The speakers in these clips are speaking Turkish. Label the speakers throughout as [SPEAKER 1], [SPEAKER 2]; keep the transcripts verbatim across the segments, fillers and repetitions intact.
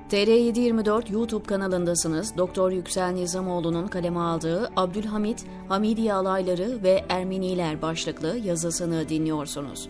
[SPEAKER 1] T R yedi yirmi dört YouTube kanalındasınız. Doktor Yüksel Nizamoğlu'nun kaleme aldığı Abdülhamit, Hamidiye Alayları ve Ermeniler başlıklı yazısını dinliyorsunuz.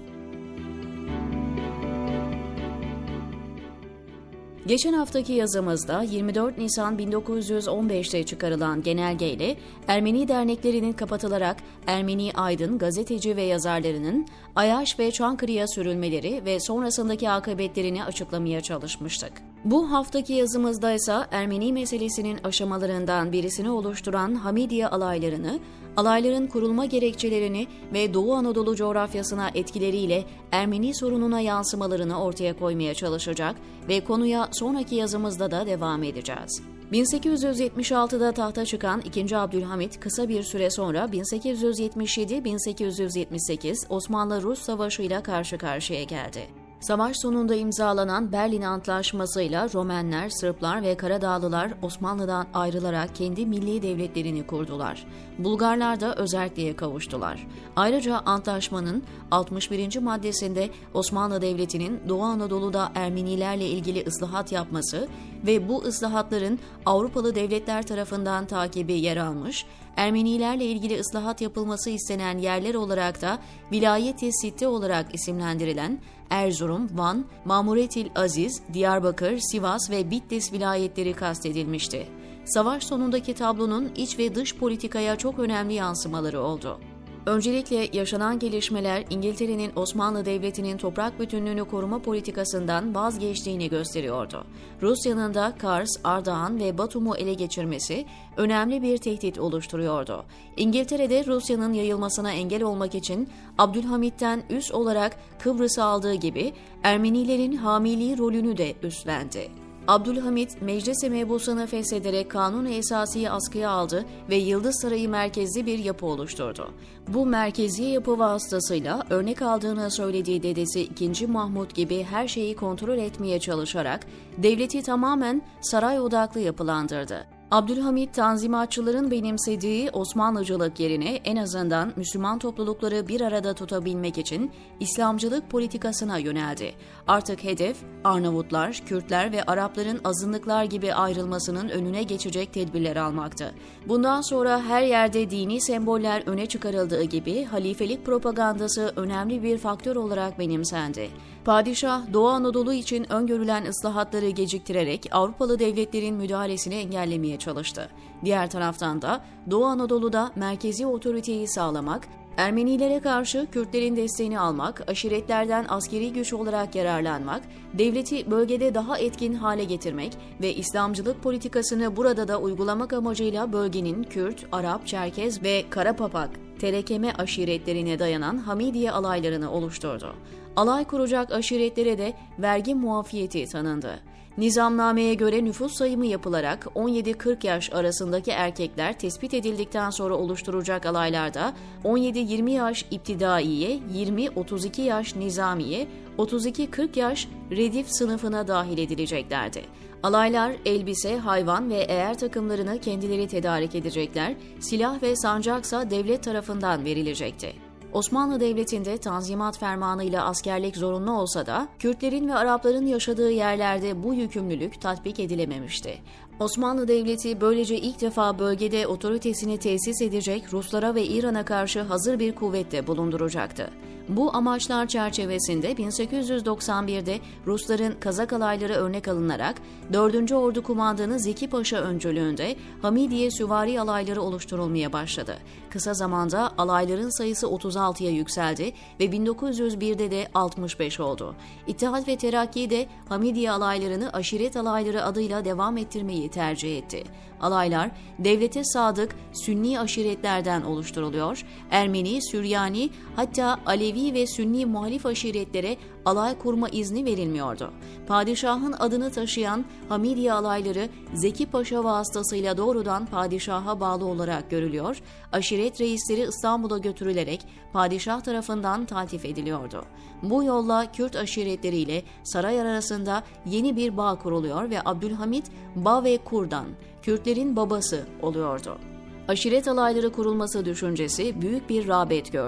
[SPEAKER 1] Geçen haftaki yazımızda yirmi dört Nisan bin dokuz yüz on beşte çıkarılan genelgeyle Ermeni derneklerinin kapatılarak Ermeni aydın, gazeteci ve yazarlarının Ayaş ve Çankırı'ya sürülmeleri ve sonrasındaki akıbetlerini açıklamaya çalışmıştık. Bu haftaki yazımızda ise Ermeni meselesinin aşamalarından birisini oluşturan Hamidiye alaylarını, alayların kurulma gerekçelerini ve Doğu Anadolu coğrafyasına etkileriyle Ermeni sorununa yansımalarını ortaya koymaya çalışacak ve konuya sonraki yazımızda da devam edeceğiz. bin sekiz yüz yetmiş altıda tahta çıkan ikinci. Abdülhamit kısa bir süre sonra bin sekiz yüz yetmiş yedi bin sekiz yüz yetmiş sekiz Osmanlı-Rus Savaşı'yla karşı karşıya geldi. Savaş sonunda imzalanan Berlin Antlaşması'yla Romenler, Sırplar ve Karadağlılar Osmanlı'dan ayrılarak kendi milli devletlerini kurdular. Bulgarlar da özerkliğe kavuştular. Ayrıca antlaşmanın altmış birinci maddesinde Osmanlı Devleti'nin Doğu Anadolu'da Ermenilerle ilgili ıslahat yapması ve bu ıslahatların Avrupalı devletler tarafından takibi yer almış, Ermenilerle ilgili ıslahat yapılması istenen yerler olarak da Vilayet-i Sitte olarak isimlendirilen Erzurum, Van, Mamuretil Aziz, Diyarbakır, Sivas ve Bitlis vilayetleri kastedilmişti. Savaş sonundaki tablonun iç ve dış politikaya çok önemli yansımaları oldu. Öncelikle yaşanan gelişmeler İngiltere'nin Osmanlı Devleti'nin toprak bütünlüğünü koruma politikasından vazgeçtiğini gösteriyordu. Rusya'nın da Kars, Ardahan ve Batum'u ele geçirmesi önemli bir tehdit oluşturuyordu. İngiltere'de Rusya'nın yayılmasına engel olmak için Abdülhamit'ten üs olarak Kıbrıs'ı aldığı gibi Ermenilerin hamiliği rolünü de üstlendi. Abdülhamit, Meclis-i Mebusan'ı feshederek Kanun-u Esasi'yi askıya aldı ve Yıldız Sarayı merkezli bir yapı oluşturdu. Bu merkezi yapı vasıtasıyla örnek aldığını söylediği dedesi ikinci. Mahmut gibi her şeyi kontrol etmeye çalışarak devleti tamamen saray odaklı yapılandırdı. Abdülhamit, Tanzimatçıların benimsediği Osmanlıcılık yerine en azından Müslüman toplulukları bir arada tutabilmek için İslamcılık politikasına yöneldi. Artık hedef, Arnavutlar, Kürtler ve Arapların azınlıklar gibi ayrılmasının önüne geçecek tedbirler almaktı. Bundan sonra her yerde dini semboller öne çıkarıldığı gibi halifelik propagandası önemli bir faktör olarak benimsendi. Padişah, Doğu Anadolu için öngörülen ıslahatları geciktirerek Avrupalı devletlerin müdahalesini engellemeye çalıştı. Diğer taraftan da Doğu Anadolu'da merkezi otoriteyi sağlamak, Ermenilere karşı Kürtlerin desteğini almak, aşiretlerden askeri güç olarak yararlanmak, devleti bölgede daha etkin hale getirmek ve İslamcılık politikasını burada da uygulamak amacıyla bölgenin Kürt, Arap, Çerkez ve Karapapak, Terekeme aşiretlerine dayanan Hamidiye alaylarını oluşturdu. Alay kuracak aşiretlere de vergi muafiyeti tanındı. Nizamnameye göre nüfus sayımı yapılarak on yedi kırk yaş arasındaki erkekler tespit edildikten sonra oluşturacak alaylarda on yedi yirmi yaş iptidaiye, yirmi otuz iki yaş nizamiye, otuz iki kırk yaş redif sınıfına dahil edileceklerdi. Alaylar elbise, hayvan ve eğer takımlarını kendileri tedarik edecekler, silah ve sancaksa devlet tarafından verilecekti. Osmanlı Devleti'nde Tanzimat Fermanı'yla askerlik zorunlu olsa da Kürtlerin ve Arapların yaşadığı yerlerde bu yükümlülük tatbik edilememişti. Osmanlı Devleti böylece ilk defa bölgede otoritesini tesis edecek Ruslara ve İran'a karşı hazır bir kuvvette bulunduracaktı. Bu amaçlar çerçevesinde bin sekiz yüz doksan birde Rusların Kazak alayları örnek alınarak dördüncü. Ordu Kumandanı Zeki Paşa öncülüğünde Hamidiye süvari alayları oluşturulmaya başladı. Kısa zamanda alayların sayısı otuz altıya yükseldi ve bin dokuz yüz birde de altmış beş oldu. İttihat ve Terakki de Hamidiye alaylarını aşiret alayları adıyla devam ettirmeyi tercih etti. Alaylar devlete sadık Sünni aşiretlerden oluşturuluyor, Ermeni, Süryani hatta Alevi ve Sünni muhalif aşiretlere alay kurma izni verilmiyordu. Padişahın adını taşıyan Hamidiye alayları Zeki Paşa vasıtasıyla doğrudan padişaha bağlı olarak görülüyor, aşiret reisleri İstanbul'a götürülerek padişah tarafından taltif ediliyordu. Bu yolla Kürt aşiretleriyle saray arasında yeni bir bağ kuruluyor ve Abdülhamit Ba ve Kur'dan, Kürtlerin babası oluyordu. Aşiret alayları kurulması düşüncesi büyük bir rağbet gördü.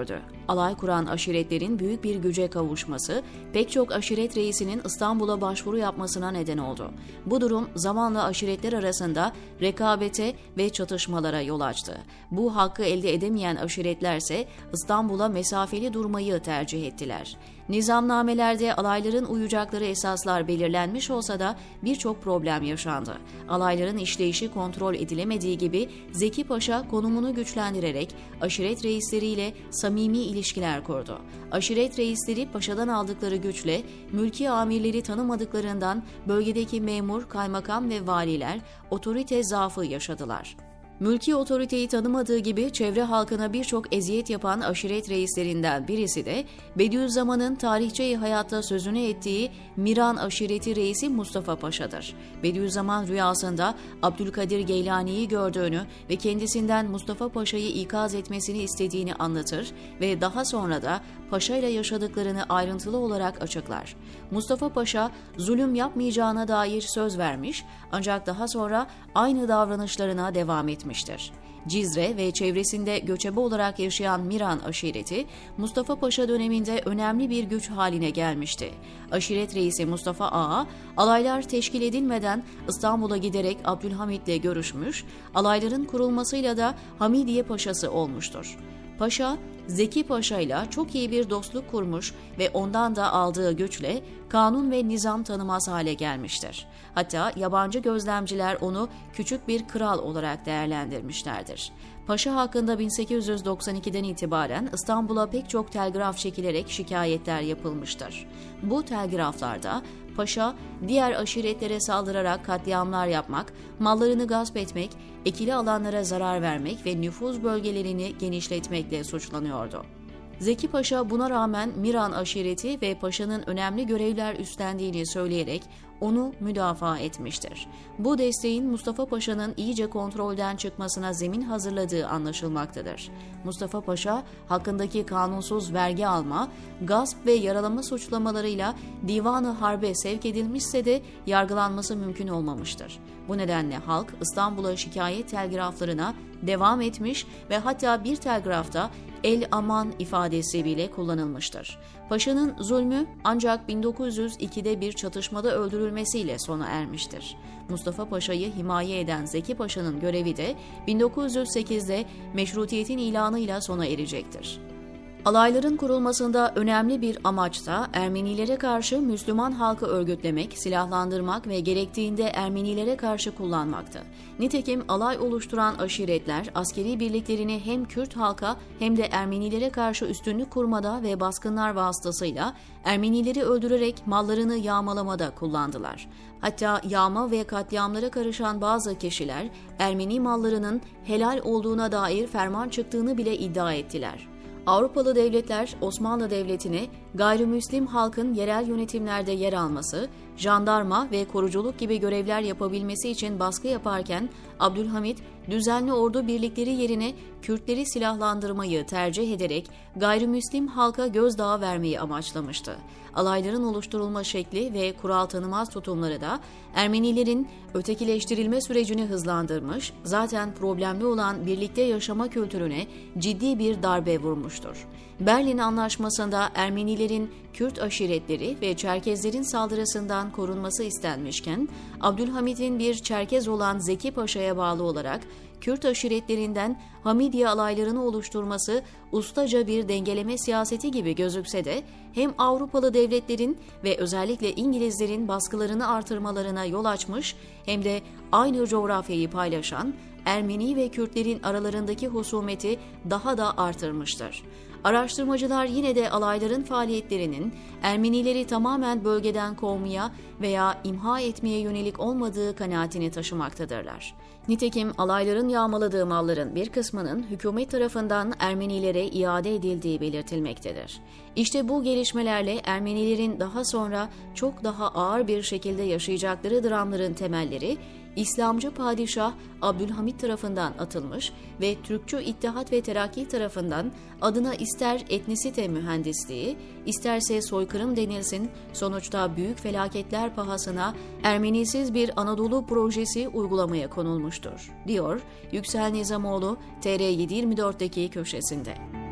[SPEAKER 1] alay kuran aşiretlerin büyük bir güce kavuşması, pek çok aşiret reisinin İstanbul'a başvuru yapmasına neden oldu. Bu durum zamanla aşiretler arasında rekabete ve çatışmalara yol açtı. Bu hakkı elde edemeyen aşiretlerse İstanbul'a mesafeli durmayı tercih ettiler. Nizamnamelerde alayların uyacakları esaslar belirlenmiş olsa da birçok problem yaşandı. Alayların işleyişi kontrol edilemediği gibi Zeki Paşa konumunu güçlendirerek aşiret reisleriyle samimi ilişkiler kurdu. Aşiret reisleri paşadan aldıkları güçle mülki amirleri tanımadıklarından bölgedeki memur, kaymakam ve valiler otorite zaafı yaşadılar. Mülki otoriteyi tanımadığı gibi çevre halkına birçok eziyet yapan aşiret reislerinden birisi de Bediüzzaman'ın tarihçe-i hayatta sözünü ettiği Miran aşireti reisi Mustafa Paşa'dır. Bediüzzaman rüyasında Abdülkadir Geylani'yi gördüğünü ve kendisinden Mustafa Paşa'yı ikaz etmesini istediğini anlatır ve daha sonra da Paşa ile yaşadıklarını ayrıntılı olarak açıklar. Mustafa Paşa zulüm yapmayacağına dair söz vermiş ancak daha sonra aynı davranışlarına devam etmiştir. Cizre ve çevresinde göçebe olarak yaşayan Miran aşireti, Mustafa Paşa döneminde önemli bir güç haline gelmişti. Aşiret reisi Mustafa Ağa, alaylar teşkil edilmeden İstanbul'a giderek Abdülhamit'le görüşmüş, alayların kurulmasıyla da Hamidiye Paşası olmuştur. Paşa, Zeki Paşa ile çok iyi bir dostluk kurmuş ve ondan da aldığı güçle kanun ve nizam tanımaz hale gelmiştir. Hatta yabancı gözlemciler onu küçük bir kral olarak değerlendirmişlerdir. Paşa hakkında bin sekiz yüz doksan ikiden itibaren İstanbul'a pek çok telgraf çekilerek şikayetler yapılmıştır. Bu telgraflarda Paşa, diğer aşiretlere saldırarak katliamlar yapmak, mallarını gasp etmek, ekili alanlara zarar vermek ve nüfuz bölgelerini genişletmekle suçlanıyordu. Zeki Paşa buna rağmen Miran aşireti ve Paşa'nın önemli görevler üstlendiğini söyleyerek onu müdafaa etmiştir. Bu desteğin Mustafa Paşa'nın iyice kontrolden çıkmasına zemin hazırladığı anlaşılmaktadır. Mustafa Paşa hakkındaki kanunsuz vergi alma, gasp ve yaralama suçlamalarıyla Divan-ı Harbe sevk edilmişse de yargılanması mümkün olmamıştır. Bu nedenle halk İstanbul'a şikayet telgraflarına devam etmiş ve hatta bir telgrafta el aman ifadesi bile kullanılmıştır. Paşa'nın zulmü ancak bin dokuz yüz ikide bir çatışmada öldürülmesiyle sona ermiştir. Mustafa Paşa'yı himaye eden Zeki Paşa'nın görevi de bin dokuz yüz sekizde meşrutiyetin ilanıyla sona erecektir. Alayların kurulmasında önemli bir amaç da Ermenilere karşı Müslüman halkı örgütlemek, silahlandırmak ve gerektiğinde Ermenilere karşı kullanmaktı. Nitekim alay oluşturan aşiretler askeri birliklerini hem Kürt halka hem de Ermenilere karşı üstünlük kurmada ve baskınlar vasıtasıyla Ermenileri öldürerek mallarını yağmalamada kullandılar. Hatta yağma ve katliamlara karışan bazı kişiler Ermeni mallarının helal olduğuna dair ferman çıktığını bile iddia ettiler. Avrupalı devletler Osmanlı Devleti'ne gayrimüslim halkın yerel yönetimlerde yer alması, jandarma ve koruculuk gibi görevler yapabilmesi için baskı yaparken Abdülhamit düzenli ordu birlikleri yerine Kürtleri silahlandırmayı tercih ederek gayrimüslim halka gözdağı vermeyi amaçlamıştı. Alayların oluşturulma şekli ve kural tanımaz tutumları da Ermenilerin ötekileştirilme sürecini hızlandırmış, zaten problemli olan birlikte yaşama kültürüne ciddi bir darbe vurmuştur. Berlin Anlaşması'nda Ermenilerin Kürt aşiretleri ve Çerkezlerin saldırısından korunması istenmişken, Abdülhamit'in bir Çerkez olan Zeki Paşa'ya bağlı olarak Kürt aşiretlerinden Hamidiye alaylarını oluşturması ustaca bir dengeleme siyaseti gibi gözükse de hem Avrupalı devletlerin ve özellikle İngilizlerin baskılarını artırmalarına yol açmış hem de aynı coğrafyayı paylaşan Ermeni ve Kürtlerin aralarındaki husumeti daha da artırmıştır. Araştırmacılar yine de alayların faaliyetlerinin Ermenileri tamamen bölgeden kovmaya veya imha etmeye yönelik olmadığı kanaatini taşımaktadırlar. Nitekim alayların yağmaladığı malların bir kısmının hükümet tarafından Ermenilere iade edildiği belirtilmektedir. İşte bu gelişmelerle Ermenilerin daha sonra çok daha ağır bir şekilde yaşayacakları dramların temelleri İslamcı padişah Abdülhamit tarafından atılmış ve Türkçü İttihat ve Terakki tarafından adına ister etnisite mühendisliği, isterse soykırım denilsin, sonuçta büyük felaketler pahasına Ermenisiz bir Anadolu projesi uygulamaya konulmuştur, diyor Yüksel Nizamoğlu T R yedi yüz yirmi dörtteki köşesinde.